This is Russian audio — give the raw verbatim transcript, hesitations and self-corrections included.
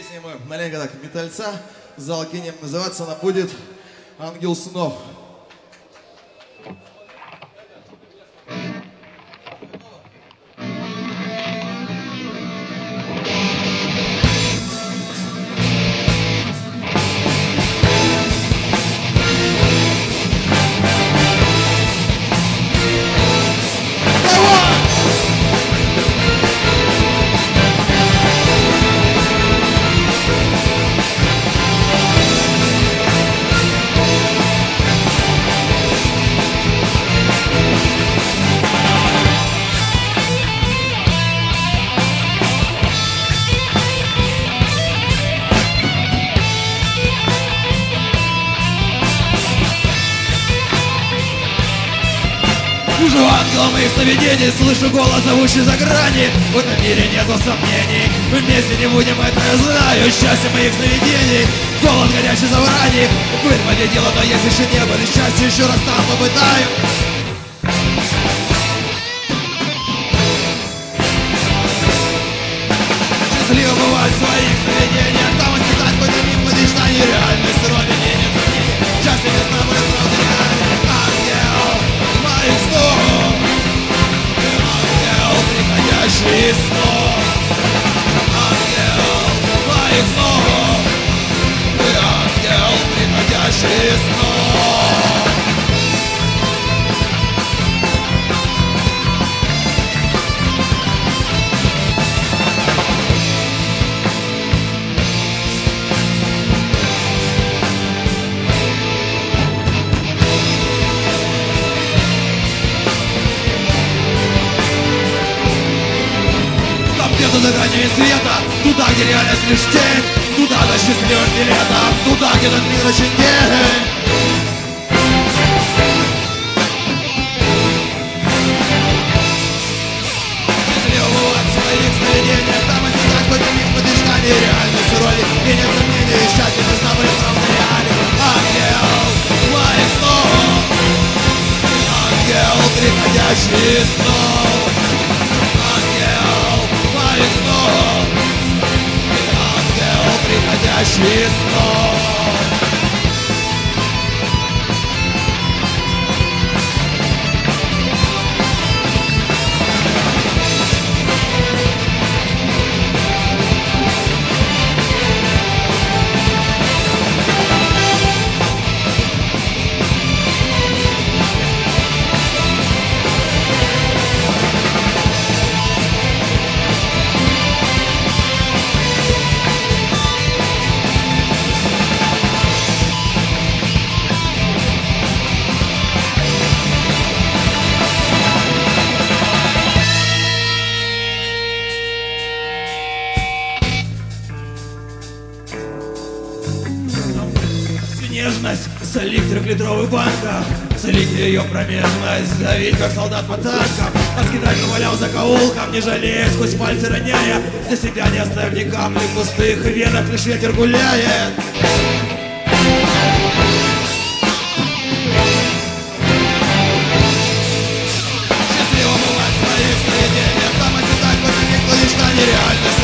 Песня мы маленько так метальца, зал кинем. Называться она будет «Ангел снов». Вижу ангела моих сновидений, слышу голос, зовущий за грани. В этом мире нету сомнений, мы вместе не будем, это я знаю. Счастье моих сновидений, голос горячий за врани. Пыль победила, но есть еще небо, и счастье еще раз там попытаю. Счастливо бывает в своих сновидениях, там осязать какой-то миг мечтаний. Реальность родине нет сомнений, счастье не знаю, будет правда реальный. Ангел моих снов, ты ангел, приходящий из снов. Ангел моих снов, ты ангел, приходящий из снов. Где-то за границей света, туда, где реальность лишь тень, туда до счастливых билетов, туда, где этот мир очень день. Счастливо бывать в своих сновидениях, там осязать какой-то миг мечтаний. Реальность роли и нет сомнений, и счастье не знаю, будет правда реален. Ангел моих снов, ангел, приходящий из снов. Моих снов, ты ангел, приходящий из снов. Нежность, солить трехлитровую банка, солить ее промежность, давить как солдат по танкам, раскидать коваля в закоулкам, не жалея, сквозь пальцы роняя, для себя не оставив ни капли в пустых венах, лишь ветер гуляет. Счастливо бывать в своих сновидениях, там осязать, хоть и никто ничто нереально.